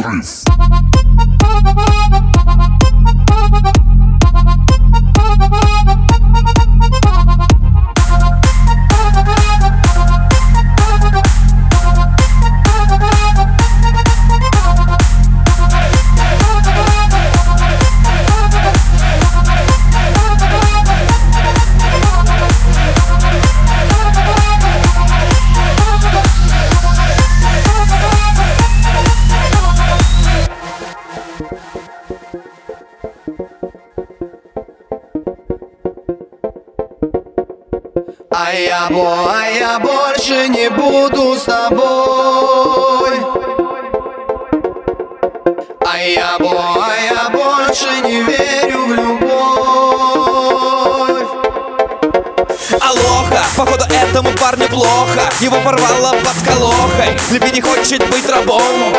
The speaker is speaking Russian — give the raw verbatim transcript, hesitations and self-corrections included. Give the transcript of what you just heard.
Рейс. А я, бо, а я больше не буду с тобой. А я, бо, а я больше не верю в любовь. Алоха, походу этому парню плохо. Его порвало под колохой. Лепи не хочет быть рабом.